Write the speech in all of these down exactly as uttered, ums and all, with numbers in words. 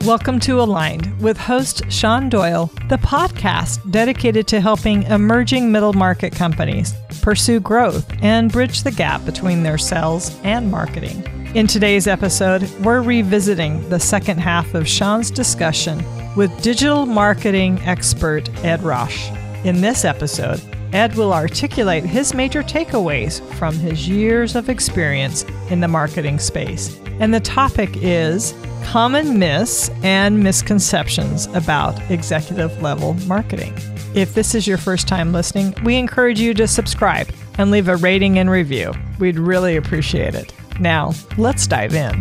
Welcome to Aligned with host Sean Doyle, the podcast dedicated to helping emerging middle market companies pursue growth and bridge the gap between their sales and marketing. In today's episode, we're revisiting the second half of Sean's discussion with digital marketing expert Ed Rosch. In this episode, Ed will articulate his major takeaways from his years of experience in the marketing space. And the topic is common myths and misconceptions about executive level marketing. If this is your first time listening, we encourage you to subscribe and leave a rating and review. We'd really appreciate it. Now, let's dive in.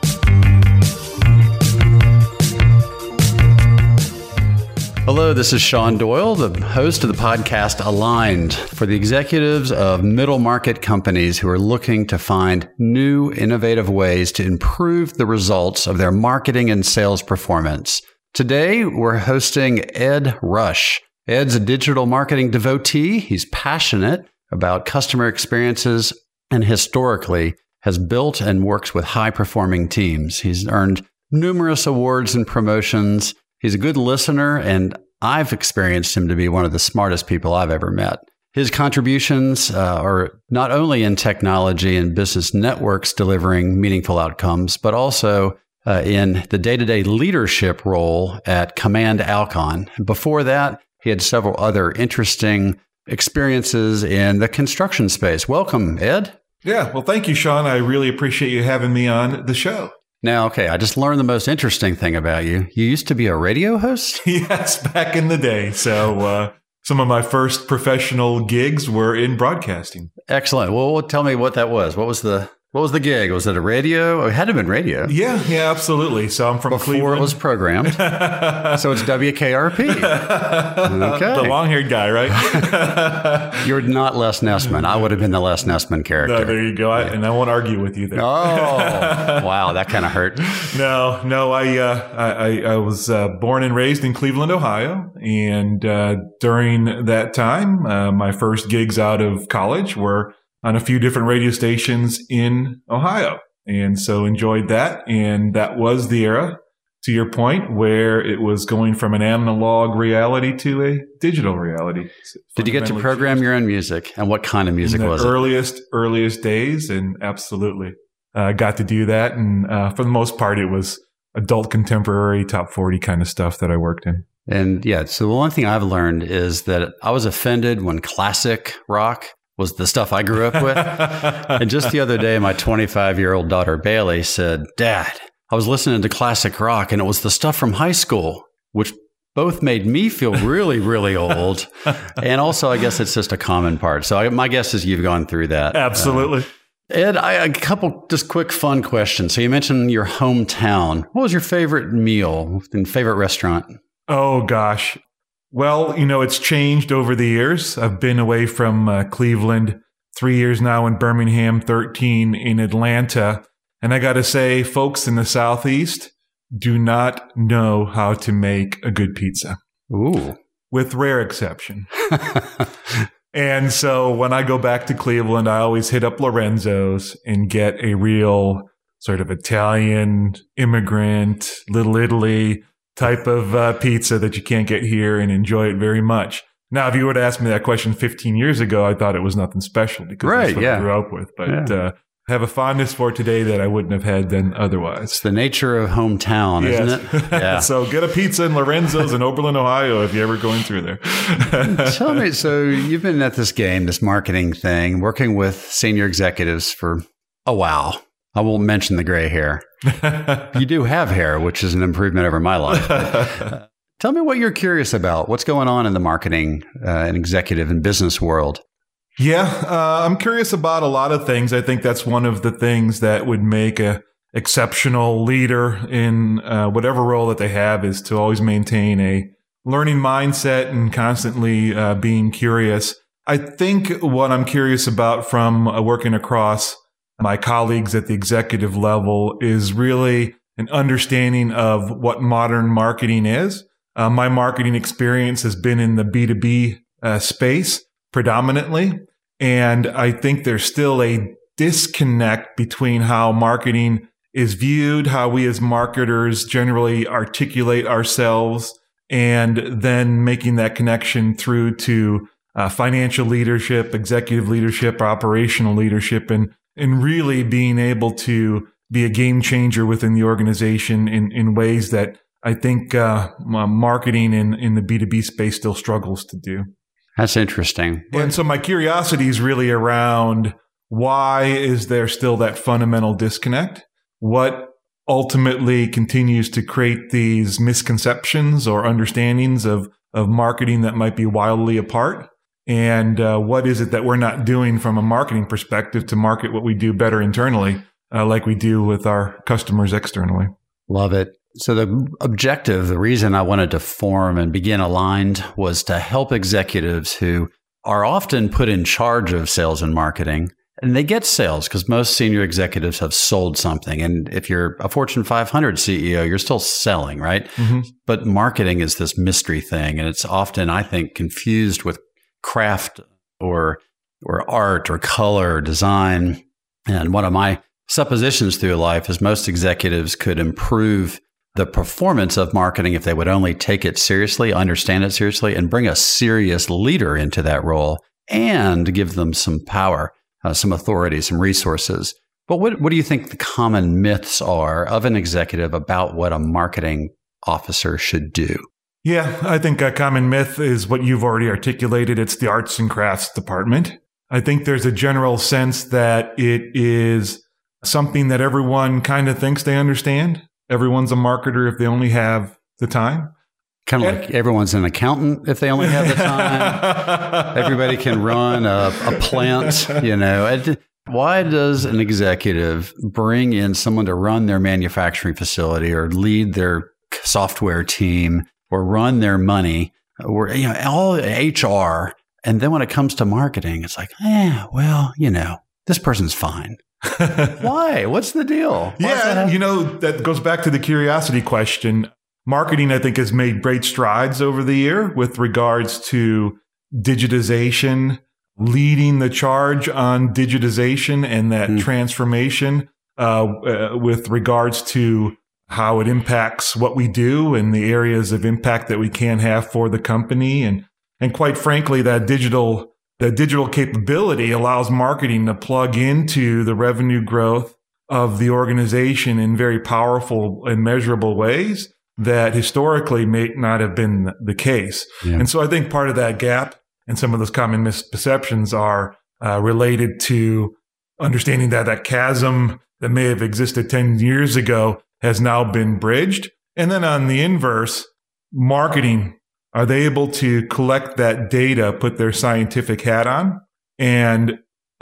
Hello, this is Sean Doyle, the host of the podcast Aligned, for the executives of middle market companies who are looking to find new, innovative ways to improve the results of their marketing and sales performance. Today, we're hosting Ed Rosch. Ed's a digital marketing devotee. He's passionate about customer experiences and historically has built and works with high-performing teams. He's earned numerous awards and promotions. He's a good listener, and I've experienced him to be one of the smartest people I've ever met. His contributions uh, are not only in technology and business networks delivering meaningful outcomes, but also uh, in the day-to-day leadership role at Command Alkon. Before that, he had several other interesting experiences in the construction space. Welcome, Ed. Yeah, well, thank you, Sean. I really appreciate you having me on the show. Now, okay, I just learned the most interesting thing about you. You used to be a radio host? Yes, back in the day. So uh, some of my first professional gigs were in broadcasting. Excellent. Well, tell me what that was. What was the what was the gig? Was it a radio? It had to have been radio. Yeah, yeah, absolutely. So I'm from Before Cleveland. Before it was programmed. So it's W K R P. Okay. The long-haired guy, right? You're not Les Nessman. I would have been the Les Nessman character. No, there you go. I, and I won't argue with you there. Oh, wow. That kind of hurt. No, no. I, uh, I, I was uh, born and raised in Cleveland, Ohio. And uh, during that time, uh, my first gigs out of college were on a few different radio stations in Ohio. And so enjoyed that. And that was the era, to your point, where it was going from an analog reality to a digital reality. Did you get to program your own music? And what kind of music was it? Earliest, earliest days. And absolutely uh, got to do that. And uh, for the most part, it was adult contemporary, top forty kind of stuff that I worked in. And yeah, so the one thing I've learned is that I was offended when classic rock was the stuff I grew up with. And just the other day, my twenty-five-year-old daughter, Bailey, said, Dad, I was listening to classic rock, and it was the stuff from high school, which both made me feel really, really old. And also, I guess it's just a common part. So I, my guess is you've gone through that. Absolutely. Uh, Ed, I, a couple just quick fun questions. So you mentioned your hometown. What was your favorite meal and favorite restaurant? Oh, gosh. Well, you know, it's changed over the years. I've been away from uh, Cleveland three years now in Birmingham, thirteen in Atlanta. And I got to say, folks in the Southeast do not know how to make a good pizza. Ooh. With rare exception. And so when I go back to Cleveland, I always hit up Lorenzo's and get a real sort of Italian, immigrant, Little Italy type of uh, pizza that you can't get here, and enjoy it very much. Now, if you were to ask me that question fifteen years ago, I thought it was nothing special because right, that's what yeah. I grew up with. But yeah. uh, I have a fondness for today that I wouldn't have had then otherwise. It's the nature of hometown, yes. isn't it? Yeah. So get a pizza in Lorenzo's in Oberlin, Ohio, if you're ever going through there. Tell me, so you've been at this game, this marketing thing, working with senior executives for a while. I won't mention the gray hair. You do have hair, which is an improvement over my life. Uh, tell me what you're curious about. What's going on in the marketing uh, and executive and business world? Yeah, uh, I'm curious about a lot of things. I think that's one of the things that would make a exceptional leader in uh, whatever role that they have, is to always maintain a learning mindset and constantly uh, being curious. I think what I'm curious about from uh, working across my colleagues at the executive level is really an understanding of what modern marketing is. Uh, my marketing experience has been in the B two B uh, space predominantly. And I think there's still a disconnect between how marketing is viewed, how we as marketers generally articulate ourselves, and then making that connection through to uh, financial leadership, executive leadership, operational leadership, and and really being able to be a game changer within the organization in, in ways that I think uh, marketing in, in the B two B space still struggles to do. That's interesting. And so my curiosity is really around, why is there still that fundamental disconnect? What ultimately continues to create these misconceptions or understandings of, of marketing that might be wildly apart? And uh, what is it that we're not doing from a marketing perspective to market what we do better internally, uh, like we do with our customers externally? Love it. So the objective, the reason I wanted to form and begin Aligned was to help executives who are often put in charge of sales and marketing. And they get sales because most senior executives have sold something. And if you're a Fortune five hundred C E O, you're still selling, right? Mm-hmm. But marketing is this mystery thing. And it's often, I think, confused with craft or or art or color or design. And one of my suppositions through life is most executives could improve the performance of marketing if they would only take it seriously, understand it seriously, and bring a serious leader into that role and give them some power. Uh, some authority, some resources. But what, what do you think the common myths are of an executive about what a marketing officer should do? Yeah, I think a common myth is what you've already articulated. It's the arts and crafts department. I think there's a general sense that it is something that everyone kind of thinks they understand. Everyone's a marketer if they only have the time. Kind of like everyone's an accountant if they only have the time. Everybody can run a, a plant, you know. And why does an executive bring in someone to run their manufacturing facility or lead their software team or run their money or, you know, all H R? And then when it comes to marketing, it's like, eh, well, you know, this person's fine. Why? What's the deal? Why yeah, you know, that goes back to the curiosity question. Marketing, I think, has made great strides over the year with regards to digitization, leading the charge on digitization and that mm. transformation uh, uh, with regards to how it impacts what we do and the areas of impact that we can have for the company. And and quite frankly, that digital that digital capability allows marketing to plug into the revenue growth of the organization in very powerful and measurable ways that historically may not have been the case. Yeah. And so I think part of that gap and some of those common misperceptions are uh, related to understanding that that chasm that may have existed ten years ago has now been bridged. And then on the inverse, marketing, are they able to collect that data, put their scientific hat on, and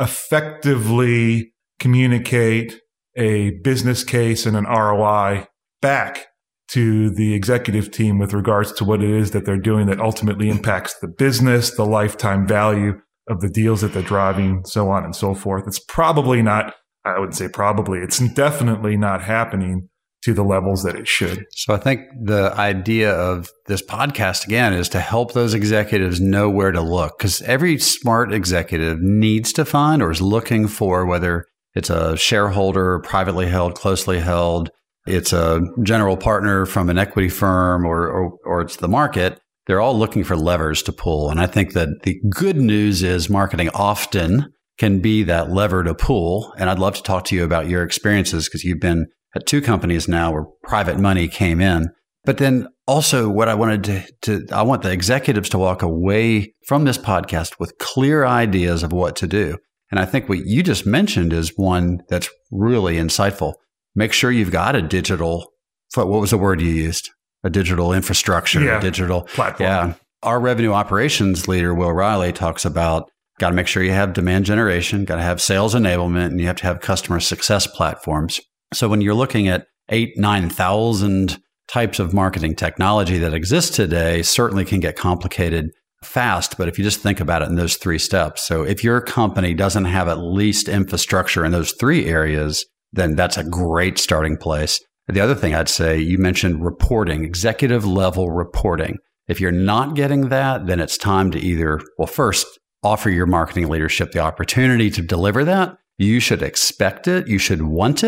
effectively communicate a business case and an R O I back to the executive team with regards to what it is that they're doing that ultimately impacts the business, the lifetime value of the deals that they're driving, so on and so forth. It's probably not, I wouldn't say probably, it's definitely not happening to the levels that it should. So I think the idea of this podcast, again, is to help those executives know where to look, because every smart executive needs to find or is looking for, whether it's a shareholder, privately held, closely held, it's a general partner from an equity firm, or, or or it's the market. They're all looking for levers to pull. And I think that the good news is marketing often can be that lever to pull. And I'd love to talk to you about your experiences, because you've been at two companies now where private money came in. But then also what I wanted to, to I want the executives to walk away from this podcast with clear ideas of what to do. And I think what you just mentioned is one that's really insightful. Make sure you've got a digital, what was the word you used? A digital infrastructure, yeah, a digital platform. Yeah. Our revenue operations leader, Will Riley, talks about got to make sure you have demand generation, got to have sales enablement, and you have to have customer success platforms. So when you're looking at eight, nine thousand types of marketing technology that exists today, certainly can get complicated fast. But if you just think about it in those three steps, so if your company doesn't have at least infrastructure in those three areas, then that's a great starting place. The other thing I'd say, you mentioned reporting, executive level reporting. If you're not getting that, then it's time to either, well, first, offer your marketing leadership the opportunity to deliver that. You should expect it. You should want it.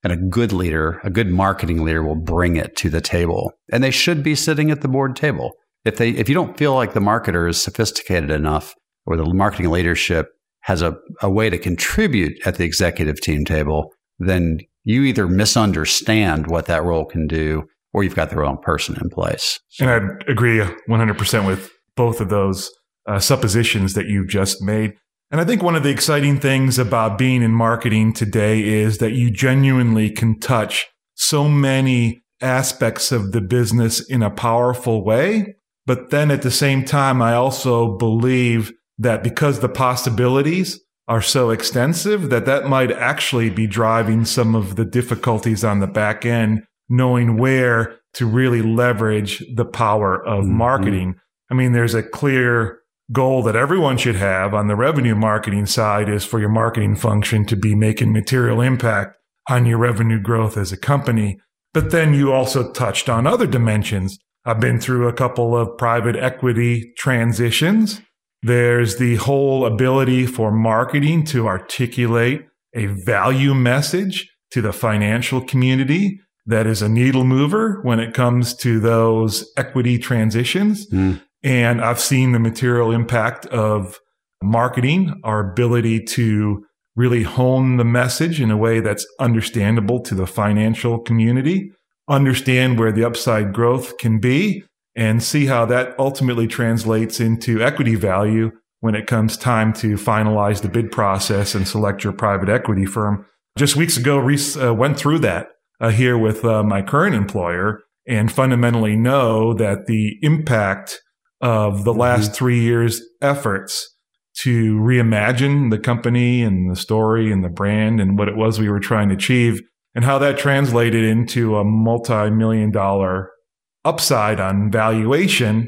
And a good leader, a good marketing leader will bring it to the table. And they should be sitting at the board table. If they, if you don't feel like the marketer is sophisticated enough or the marketing leadership has a, a way to contribute at the executive team table, then you either misunderstand what that role can do or you've got the wrong person in place. And I agree one hundred percent with both of those uh, suppositions that you just made. And I think one of the exciting things about being in marketing today is that you genuinely can touch so many aspects of the business in a powerful way. But then at the same time, I also believe that because the possibilities are so extensive, that that might actually be driving some of the difficulties on the back end, knowing where to really leverage the power of mm-hmm. marketing. I mean, there's a clear goal that everyone should have on the revenue marketing side is for your marketing function to be making material impact on your revenue growth as a company. But then you also touched on other dimensions. I've been through a couple of private equity transitions. There's the whole ability for marketing to articulate a value message to the financial community that is a needle mover when it comes to those equity transitions. Mm. And I've seen the material impact of marketing, our ability to really hone the message in a way that's understandable to the financial community, understand where the upside growth can be, and see how that ultimately translates into equity value when it comes time to finalize the bid process and select your private equity firm. Just weeks ago, Reese uh, went through that uh, here with uh, my current employer and fundamentally know that the impact of the last mm-hmm. three years' efforts to reimagine the company and the story and the brand and what it was we were trying to achieve and how that translated into a multi-million dollar upside on valuation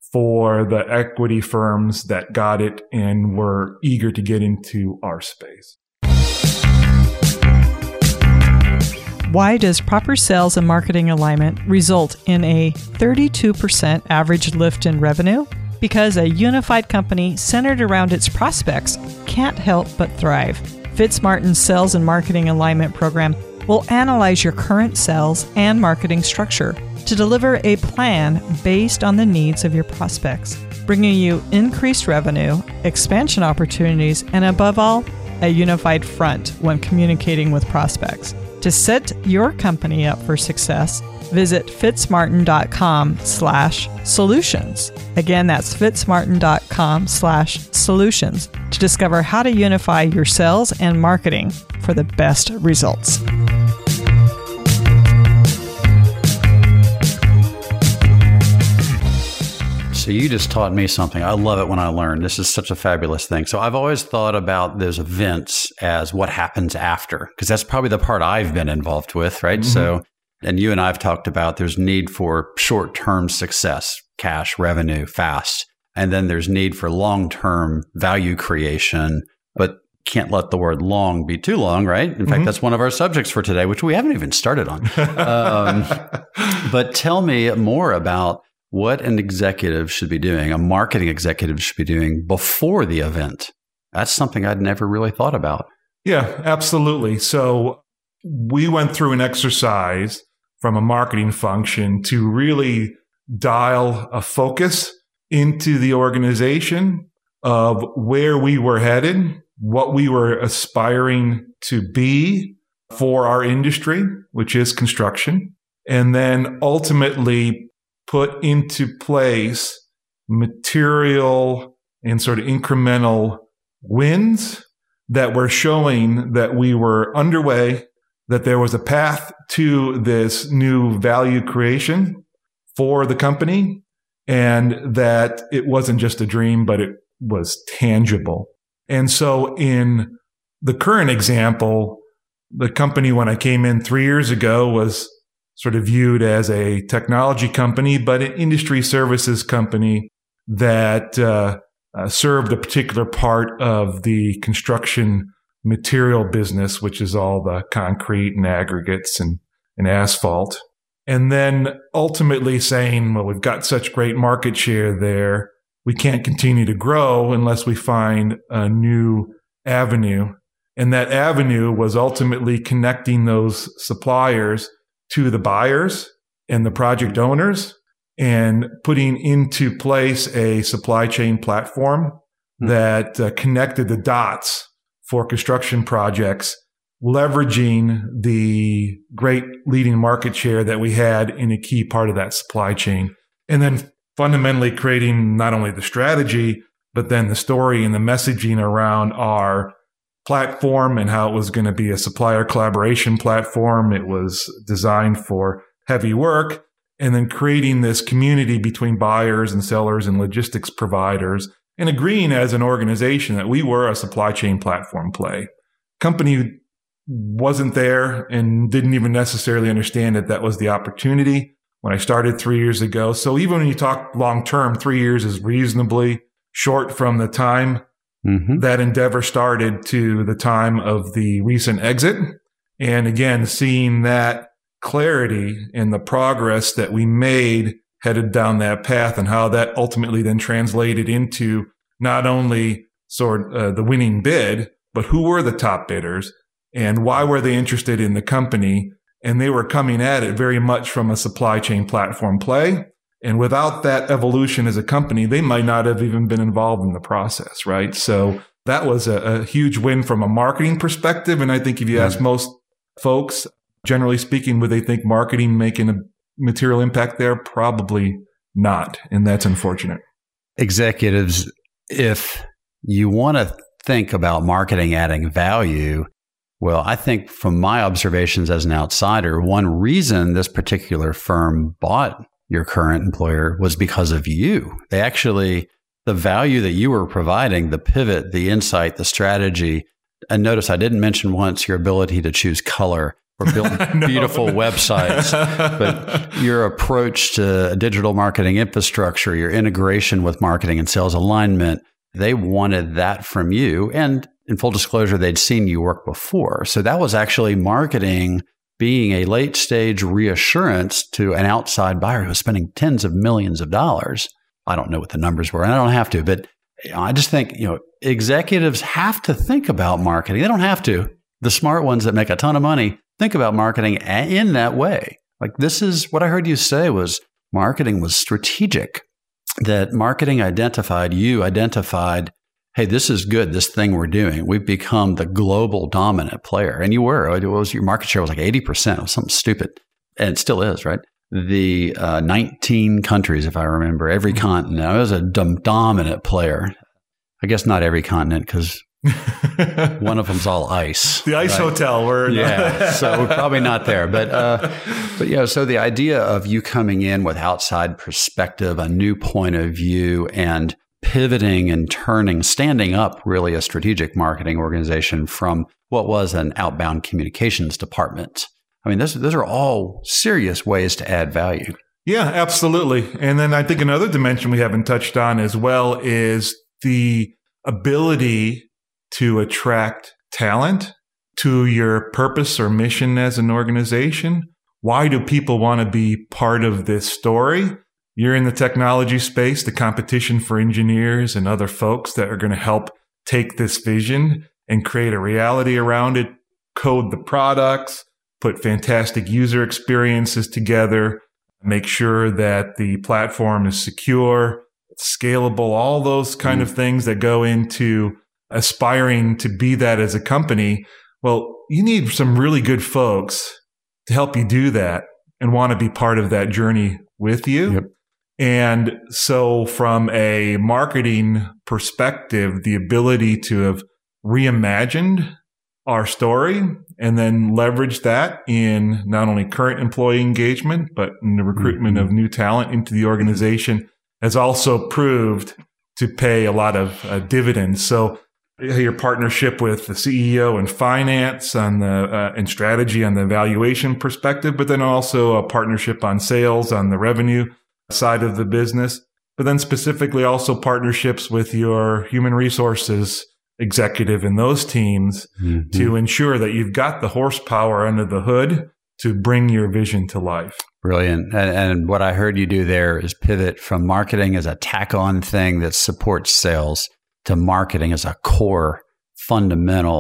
for the equity firms that got it and were eager to get into our space. Why does proper sales and marketing alignment result in a thirty-two percent average lift in revenue? Because a unified company centered around its prospects can't help but thrive. Fitzmartin's Sales and Marketing Alignment Program will analyze your current sales and marketing structure to deliver a plan based on the needs of your prospects, bringing you increased revenue, expansion opportunities, and above all, a unified front when communicating with prospects. To set your company up for success, visit fitzmartin.com slash solutions. Again, that's fitzmartin.com slash solutions to discover how to unify your sales and marketing for the best results. So you just taught me something. I love it when I learn. This is such a fabulous thing. So I've always thought about those events as what happens after, because that's probably the part I've been involved with, right? Mm-hmm. So, and you and I have talked about there's need for short-term success, cash, revenue, fast. And then there's need for long-term value creation, but can't let the word long be too long, right? In mm-hmm. fact, that's one of our subjects for today, which we haven't even started on. um, but tell me more about what an executive should be doing, a marketing executive should be doing before the event. That's something I'd never really thought about. Yeah, absolutely. So we went through an exercise from a marketing function to really dial a focus into the organization of where we were headed, what we were aspiring to be for our industry, which is construction, and then ultimately put into place material and sort of incremental wins that were showing that we were underway, that there was a path to this new value creation for the company, and that it wasn't just a dream, but it was tangible. And so in the current example, the company when I came in three years ago was sort of viewed as a technology company, but an industry services company that uh, uh, served a particular part of the construction material business, which is all the concrete and aggregates and, and asphalt. And then ultimately saying, well, we've got such great market share there, we can't continue to grow unless we find a new avenue And that avenue was ultimately connecting those suppliers to the buyers and the project owners and putting into place a supply chain platform mm-hmm. that uh, connected the dots for construction projects, leveraging the great leading market share that we had in a key part of that supply chain. And then fundamentally creating not only the strategy, but then the story and the messaging around our platform and how it was going to be a supplier collaboration platform. It was designed for heavy work, and then creating this community between buyers and sellers and logistics providers, and agreeing as an organization that we were a supply chain platform play. Company wasn't there and didn't even necessarily understand that that was the opportunity when I started three years ago. So even when you talk long term, three years is reasonably short from the time Mm-hmm. that endeavor started to the time of the recent exit. And again, seeing that clarity in the progress that we made headed down that path and how that ultimately then translated into not only sort of uh, the winning bid, but who were the top bidders and why were they interested in the company? And they were coming at it very much from a supply chain platform play. And without that evolution as a company, they might not have even been involved in the process, right? So that was a, a huge win from a marketing perspective. And I think if you ask most folks, generally speaking, would they think marketing making a material impact there? Probably not. And that's unfortunate. Executives, if you want to think about marketing adding value, well, I think from my observations as an outsider, one reason this particular firm bought your current employer was because of you. They actually, the value that you were providing, the pivot, the insight, the strategy. And notice I didn't mention once your ability to choose color or build no. beautiful websites, but your approach to digital marketing infrastructure, your integration with marketing and sales alignment, they wanted that from you. And in full disclosure, they'd seen you work before. So that was actually marketing being a late stage reassurance to an outside buyer who was spending tens of millions of dollars. I don't know what the numbers were, and I don't have to, but I just think, you know, executives have to think about marketing. They don't have to. The smart ones that make a ton of money think about marketing in that way. Like this is what I heard you say was marketing was strategic, that marketing identified, you identified, hey, this is good, this thing we're doing. We've become the global dominant player. And you were. It was, your market share was like eighty percent. It was something stupid. And it still is, right? The uh, nineteen countries, if I remember, every continent. I was a dom- dominant player. I guess not every continent because one of them's all ice. The ice right? hotel. Where yeah, so we're probably not there. But, uh, but yeah, so the idea of you coming in with outside perspective, a new point of view, and pivoting and turning, standing up really a strategic marketing organization from what was an outbound communications department. I mean, those, those are all serious ways to add value. Yeah, absolutely. And then I think another dimension we haven't touched on as well is the ability to attract talent to your purpose or mission as an organization. Why do people want to be part of this story? You're in the technology space, the competition for engineers and other folks that are going to help take this vision and create a reality around it, code the products, put fantastic user experiences together, make sure that the platform is secure, scalable, all those kind mm. of things that go into aspiring to be that as a company. Well, you need some really good folks to help you do that and want to be part of that journey with you. Yep. And so from a marketing perspective, the ability to have reimagined our story and then leverage that in not only current employee engagement, but in the recruitment mm-hmm. of new talent into the organization has also proved to pay a lot of uh, dividends. So your partnership with the C E O and finance on the uh, and strategy on the valuation perspective, but then also a partnership on sales on the revenue side of the business, but then specifically also partnerships with your human resources executive in those teams mm-hmm. to ensure that you've got the horsepower under the hood to bring your vision to life. Brilliant. And, and what I heard you do there is pivot from marketing as a tack-on thing that supports sales to marketing as a core fundamental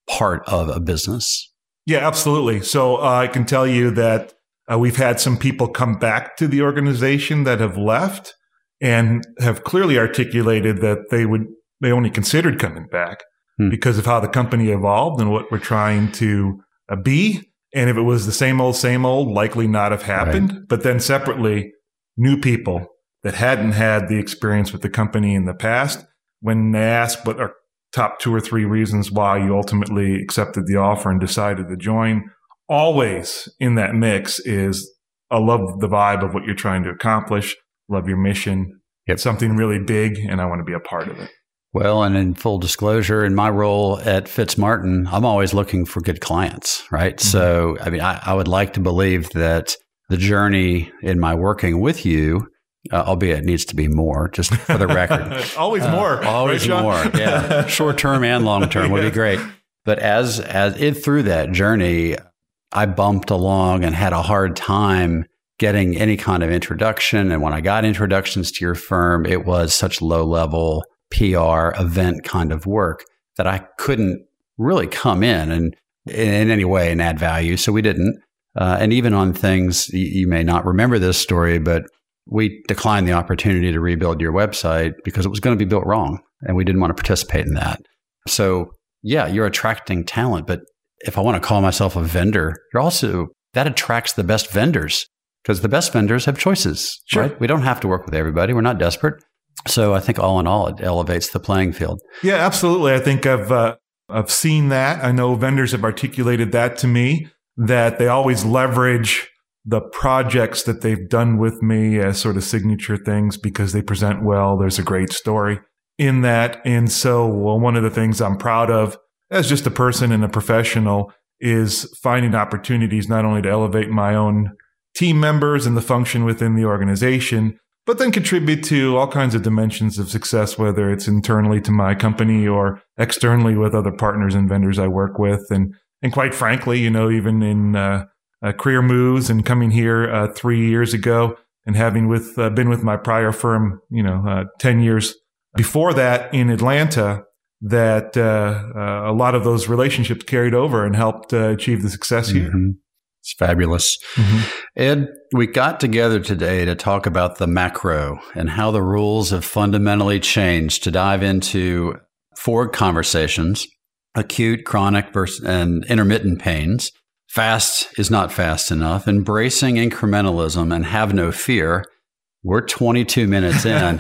part of a business? Yeah, absolutely. So uh, I can tell you that uh, we've had some people come back to the organization that have left and have clearly articulated that they would they only considered coming back hmm. because of how the company evolved and what we're trying to uh, be. And if it was the same old, same old, likely not have happened. Right. But then separately, new people that hadn't had the experience with the company in the past, when they ask what are top two or three reasons why you ultimately accepted the offer and decided to join, always in that mix is, I love the vibe of what you're trying to accomplish, love your mission. Yep. It's something really big, and I want to be a part of it. Well, and in full disclosure, in my role at Fitzmartin, I'm always looking for good clients, right? Mm-hmm. So, I mean, I, I would like to believe that the journey in my working with you, uh, albeit it needs to be more, just for the record. always uh, more. Always right, more, yeah. Short term and long term would be great. But as as it through that journey, I bumped along and had a hard time getting any kind of introduction. And when I got introductions to your firm, it was such low level P R event kind of work that I couldn't really come in and in any way and add value. So we didn't. Uh, and even on things, you, you may not remember this story, but we declined the opportunity to rebuild your website because it was going to be built wrong. And we didn't want to participate in that. So yeah, you're attracting talent. But if I want to call myself a vendor, you're also, that attracts the best vendors because the best vendors have choices, sure. right? We don't have to work with everybody. We're not desperate. So I think all in all, it elevates the playing field. Yeah, absolutely. I think I've uh, I've seen that. I know vendors have articulated that to me, that they always leverage the projects that they've done with me as sort of signature things because they present well. There's a great story in that. And so well, one of the things I'm proud of as just a person and a professional is finding opportunities not only to elevate my own team members and the function within the organization, but then contribute to all kinds of dimensions of success, whether it's internally to my company or externally with other partners and vendors I work with. And and quite frankly, you know, even in uh, uh, career moves and coming here uh, three years ago and having with uh, been with my prior firm, you know, uh, ten years before that in Atlanta, that uh, uh, a lot of those relationships carried over and helped uh, achieve the success here. Mm-hmm. It's fabulous. Mm-hmm. Ed, we got together today to talk about the macro and how the rules have fundamentally changed, to dive into four conversations: acute, chronic, versus, and intermittent pains. Fast is not fast enough. Embracing incrementalism and have no fear. We're twenty-two minutes in.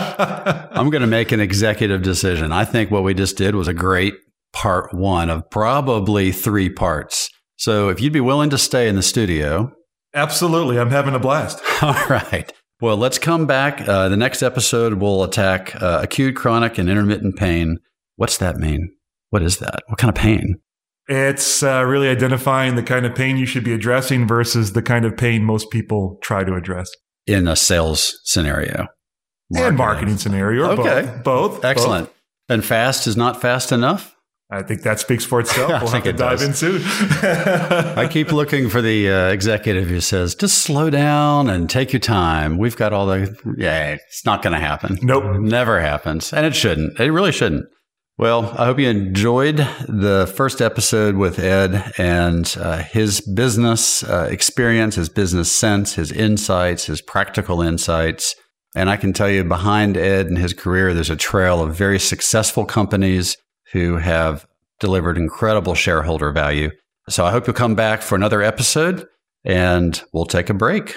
I'm going to make an executive decision. I think what we just did was a great part one of probably three parts. So if you'd be willing to stay in the studio. Absolutely. I'm having a blast. All right. Well, let's come back. Uh, the next episode, we'll attack uh, acute, chronic, and intermittent pain. What's that mean? What is that? What kind of pain? It's uh, really identifying the kind of pain you should be addressing versus the kind of pain most people try to address. In a sales scenario. Marketing. And marketing scenario. Okay. Both. both Excellent. Both. And fast is not fast enough? I think that speaks for itself. We'll have to dive in soon. I keep looking for the uh, executive who says, just slow down and take your time. We've got all the, yeah, it's not going to happen. Nope. It never happens. And it shouldn't. It really shouldn't. Well, I hope you enjoyed the first episode with Ed and uh, his business uh, experience, his business sense, his insights, his practical insights. And I can tell you behind Ed and his career, there's a trail of very successful companies who have delivered incredible shareholder value. So I hope you'll come back for another episode and we'll take a break.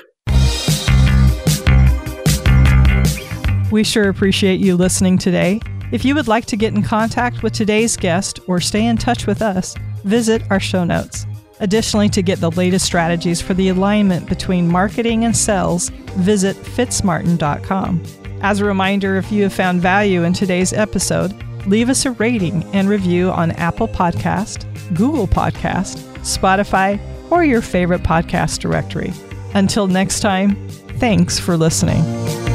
We sure appreciate you listening today. If you would like to get in contact with today's guest or stay in touch with us, visit our show notes. Additionally, to get the latest strategies for the alignment between marketing and sales, visit fitzmartin dot com. As a reminder, if you have found value in today's episode, leave us a rating and review on Apple Podcast, Google Podcast, Spotify, or your favorite podcast directory. Until next time, thanks for listening.